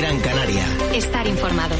Gran Canaria. Estar informado.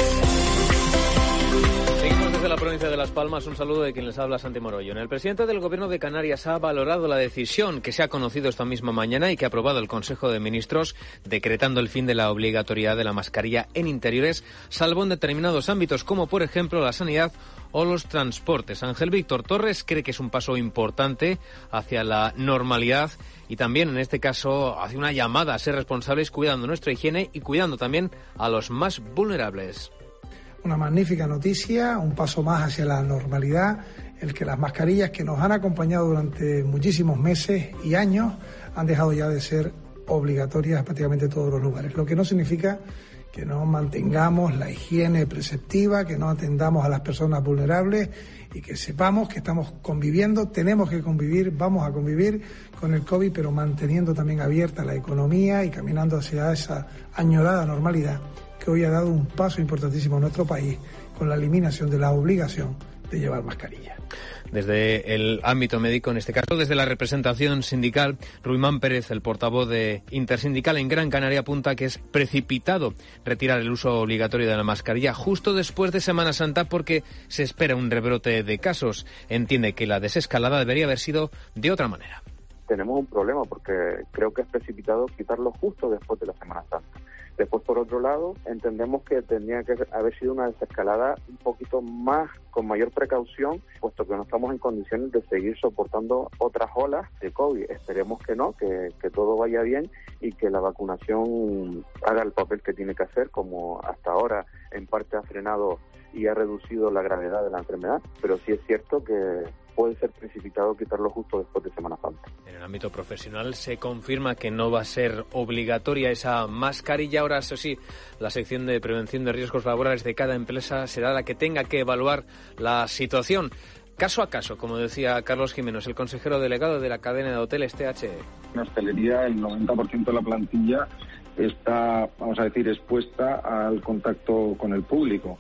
Seguimos desde la provincia de Las Palmas. Un saludo de quien les habla, Santi Morollón. El presidente del Gobierno de Canarias ha valorado la decisión que se ha conocido esta misma mañana y que ha aprobado el Consejo de Ministros, decretando el fin de la obligatoriedad de la mascarilla en interiores, salvo en determinados ámbitos, como por ejemplo la sanidad o los transportes. Ángel Víctor Torres cree que es un paso importante hacia la normalidad y también, en este caso, hace una llamada a ser responsables cuidando nuestra higiene y cuidando también a los más vulnerables. Una magnífica noticia, un paso más hacia la normalidad, el que las mascarillas que nos han acompañado durante muchísimos meses y años han dejado ya de ser obligatorias en prácticamente todos los lugares, lo que no significa que no mantengamos la higiene preceptiva, que no atendamos a las personas vulnerables y que sepamos que estamos conviviendo, tenemos que convivir, vamos a convivir con el COVID, pero manteniendo también abierta la economía y caminando hacia esa añorada normalidad que hoy ha dado un paso importantísimo a nuestro país con la eliminación de la obligación de llevar mascarilla. Desde el ámbito médico, en este caso, desde la representación sindical, Ruimán Pérez, el portavoz de Intersindical en Gran Canaria, apunta que es precipitado retirar el uso obligatorio de la mascarilla justo después de Semana Santa porque se espera un rebrote de casos. Entiende que la desescalada debería haber sido de otra manera. Tenemos un problema porque creo que es precipitado quitarlo justo después de la Semana Santa. Después, por otro lado, entendemos que tendría que haber sido una desescalada un poquito más, con mayor precaución, puesto que no estamos en condiciones de seguir soportando otras olas de COVID. Esperemos que no, que todo vaya bien y que la vacunación haga el papel que tiene que hacer, como hasta ahora en parte ha frenado y ha reducido la gravedad de la enfermedad, pero sí es cierto que puede ser precipitado quitarlo justo después de Semana Santa. En el ámbito profesional se confirma que no va a ser obligatoria esa mascarilla. Ahora, eso sí, la sección de prevención de riesgos laborales de cada empresa será la que tenga que evaluar la situación. Caso a caso, como decía Carlos Jiménez, el consejero delegado de la cadena de hoteles THE. En hostelería, el 90% de la plantilla está, vamos a decir, expuesta al contacto con el público.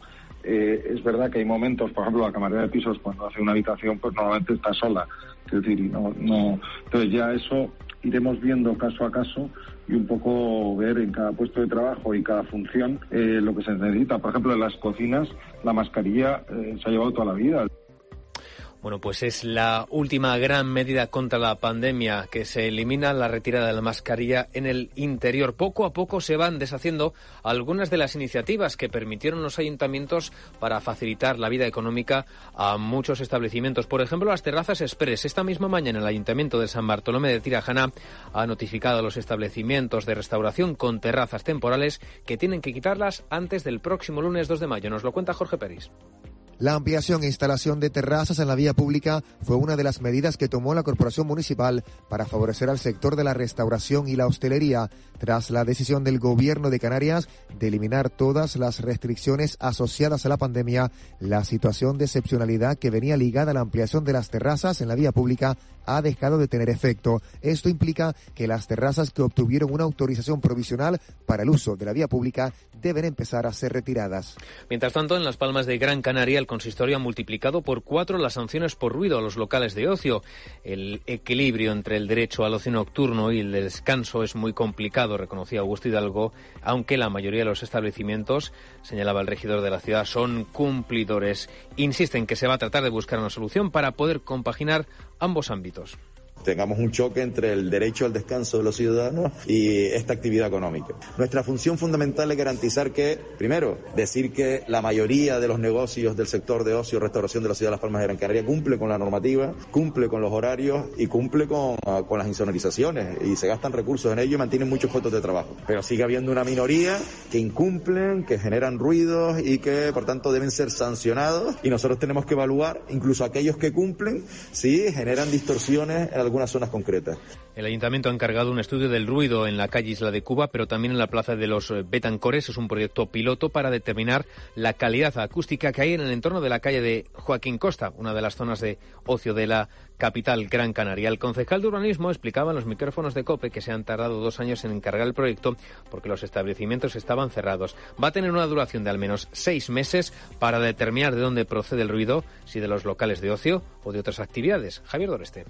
Es verdad que hay momentos, por ejemplo, la camarera de pisos cuando hace una habitación, pues normalmente está sola. Es decir, no. Entonces ya eso iremos viendo caso a caso y un poco ver en cada puesto de trabajo y cada función lo que se necesita. Por ejemplo, en las cocinas la mascarilla se ha llevado toda la vida. Bueno, pues es la última gran medida contra la pandemia, que se elimina la retirada de la mascarilla en el interior. Poco a poco se van deshaciendo algunas de las iniciativas que permitieron los ayuntamientos para facilitar la vida económica a muchos establecimientos. Por ejemplo, las terrazas express. Esta misma mañana el Ayuntamiento de San Bartolomé de Tirajana ha notificado a los establecimientos de restauración con terrazas temporales que tienen que quitarlas antes del próximo lunes 2 de mayo. Nos lo cuenta Jorge Peris. La ampliación e instalación de terrazas en la vía pública fue una de las medidas que tomó la Corporación Municipal para favorecer al sector de la restauración y la hostelería, tras la decisión del Gobierno de Canarias de eliminar todas las restricciones asociadas a la pandemia. La situación de excepcionalidad que venía ligada a la ampliación de las terrazas en la vía pública ha dejado de tener efecto. Esto implica que las terrazas que obtuvieron una autorización provisional para el uso de la vía pública deben empezar a ser retiradas. Mientras tanto, en Las Palmas de Gran Canaria, el consistorio ha multiplicado por 4 las sanciones por ruido a los locales de ocio. El equilibrio entre el derecho al ocio nocturno y el descanso es muy complicado, reconocía Augusto Hidalgo, aunque la mayoría de los establecimientos, señalaba el regidor de la ciudad, son cumplidores. Insisten que se va a tratar de buscar una solución para poder compaginar ambos ámbitos. Tengamos un choque entre el derecho al descanso de los ciudadanos y esta actividad económica. Nuestra función fundamental es garantizar que, primero, decir que la mayoría de los negocios del sector de ocio y restauración de la ciudad de Las Palmas de Gran Canaria cumple con la normativa, cumple con los horarios y cumple con las insonorizaciones, y se gastan recursos en ello y mantienen muchos puestos de trabajo. Pero sigue habiendo una minoría que incumplen, que generan ruidos y que, por tanto, deben ser sancionados, y nosotros tenemos que evaluar incluso aquellos que cumplen si generan distorsiones en algunas zonas concretas. El Ayuntamiento ha encargado un estudio del ruido en la calle Isla de Cuba, pero también en la Plaza de los Betancores. Es un proyecto piloto para determinar la calidad acústica que hay en el entorno de la calle de Joaquín Costa, una de las zonas de ocio de la capital Gran Canaria. El concejal de urbanismo explicaba en los micrófonos de COPE que se han tardado 2 años en encargar el proyecto porque los establecimientos estaban cerrados. Va a tener una duración de al menos 6 meses para determinar de dónde procede el ruido, si de los locales de ocio o de otras actividades. Javier Doreste.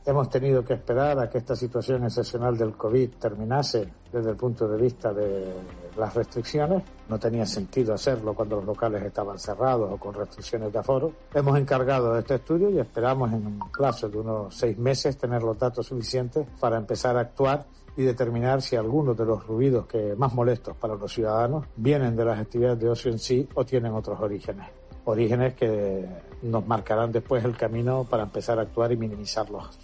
Hemos tenido que esperar a que esta situación excepcional del COVID terminase desde el punto de vista de las restricciones. No tenía sentido hacerlo cuando los locales estaban cerrados o con restricciones de aforo. Hemos encargado de este estudio y esperamos en un plazo de unos 6 meses tener los datos suficientes para empezar a actuar y determinar si algunos de los ruidos que más molestos para los ciudadanos vienen de las actividades de ocio en sí o tienen otros orígenes que nos marcarán después el camino para empezar a actuar y minimizarlos.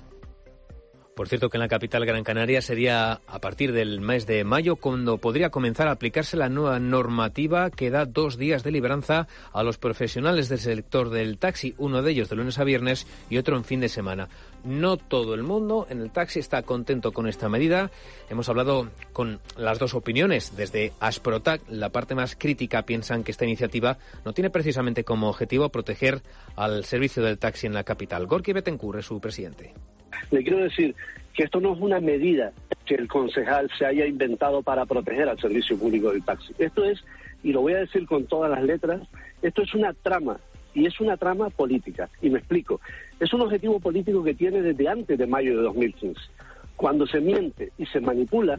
Por cierto, que en la capital Gran Canaria sería a partir del mes de mayo cuando podría comenzar a aplicarse la nueva normativa que da 2 días de libranza a los profesionales del sector del taxi, uno de ellos de lunes a viernes y otro en fin de semana. No todo el mundo en el taxi está contento con esta medida. Hemos hablado con las dos opiniones. Desde Asprotac, la parte más crítica, piensan que esta iniciativa no tiene precisamente como objetivo proteger al servicio del taxi en la capital. Gorky Betancourt es su presidente. Le quiero decir que esto no es una medida que el concejal se haya inventado para proteger al servicio público del taxi. Esto es, y lo voy a decir con todas las letras, esto es una trama, y es una trama política. Y me explico. Es un objetivo político que tiene desde antes de mayo de 2015. Cuando se miente y se manipula,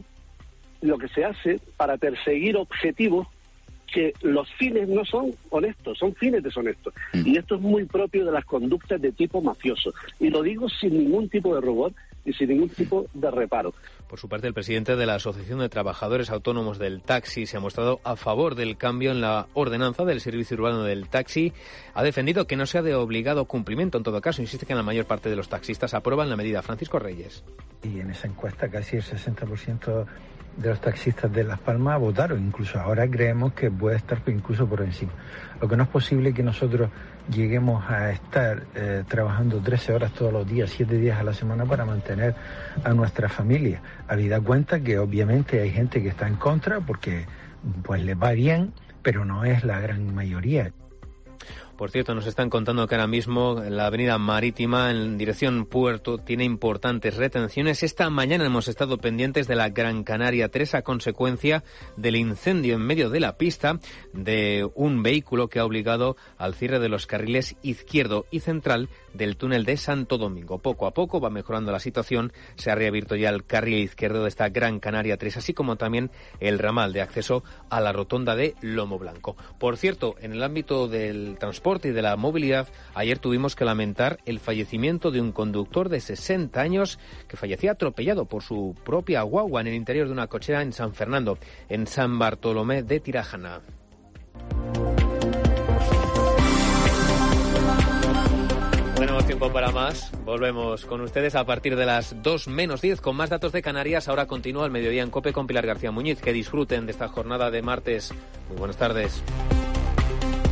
lo que se hace para perseguir objetivos que los fines no son honestos, son fines deshonestos. Y esto es muy propio de las conductas de tipo mafioso. Y lo digo sin ningún tipo de rubor y sin ningún tipo de reparo. Por su parte, el presidente de la Asociación de Trabajadores Autónomos del Taxi se ha mostrado a favor del cambio en la ordenanza del servicio urbano del taxi. Ha defendido que no sea de obligado cumplimiento. En todo caso, insiste que la mayor parte de los taxistas aprueban la medida. Francisco Reyes. Y en esa encuesta casi el 60% de los taxistas de Las Palmas votaron. Incluso ahora creemos que puede estar incluso por encima. Lo que no es posible es que nosotros lleguemos a estar trabajando 13 horas todos los días, 7 días a la semana para mantener a nuestra familia. Habida cuenta que obviamente hay gente que está en contra porque pues les va bien, pero no es la gran mayoría. Por cierto, nos están contando que ahora mismo la avenida Marítima en dirección Puerto tiene importantes retenciones. Esta mañana hemos estado pendientes de la Gran Canaria 3 a consecuencia del incendio en medio de la pista de un vehículo que ha obligado al cierre de los carriles izquierdo y central del túnel de Santo Domingo. Poco a poco va mejorando la situación. Se ha reabierto ya el carril izquierdo de esta Gran Canaria 3, así como también el ramal de acceso a la rotonda de Lomo Blanco. Por cierto, en el ámbito del transporte y de la movilidad, ayer tuvimos que lamentar el fallecimiento de un conductor de 60 años que fallecía atropellado por su propia guagua en el interior de una cochera en San Fernando, en San Bartolomé de Tirajana. Tenemos tiempo para más. Volvemos con ustedes a partir de las 2:10 con más datos de Canarias. Ahora continúa el Mediodía en COPE con Pilar García Muñiz. Que disfruten de esta jornada de martes. Muy buenas tardes.